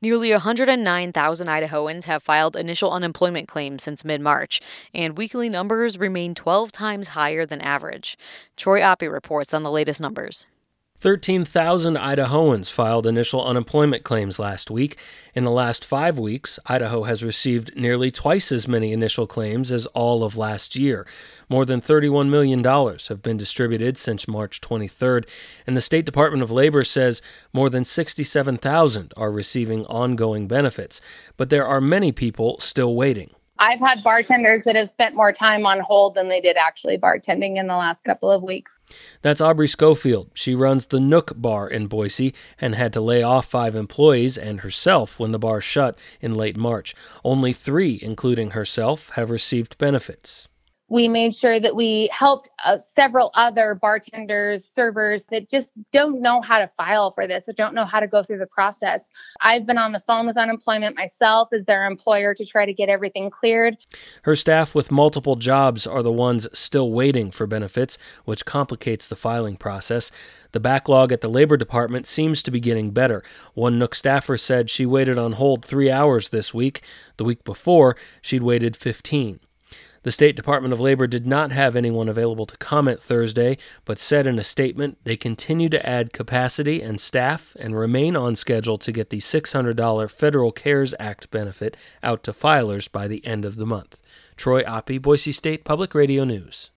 Nearly 109,000 Idahoans have filed initial unemployment claims since mid March, and weekly numbers remain 12 times higher than average. Troy Oppie reports on the latest numbers. 13,000 Idahoans filed initial unemployment claims last week. In the last 5 weeks, Idaho has received nearly twice as many initial claims as all of last year. More than $31 million have been distributed since March 23rd, and the State Department of Labor says more than 67,000 are receiving ongoing benefits. But there are many people still waiting. I've had bartenders that have spent more time on hold than they did actually bartending in the last couple of weeks. That's Aubrey Schofield. She runs the Nook Bar in Boise and had to lay off 5 employees and herself when the bar shut in late March. Only 3, including herself, have received benefits. We made sure that we helped several other bartenders, servers that just don't know how to file for this or don't know how to go through the process. I've been on the phone with unemployment myself as their employer to try to get everything cleared. Her staff with multiple jobs are the ones still waiting for benefits, which complicates the filing process. The backlog at the Labor Department seems to be getting better. One Nook staffer said she waited on hold 3 hours this week. The week before, she'd waited 15. The State Department of Labor did not have anyone available to comment Thursday, but said in a statement they continue to add capacity and staff and remain on schedule to get the $600 Federal CARES Act benefit out to filers by the end of the month. Troy Oppie, Boise State Public Radio News.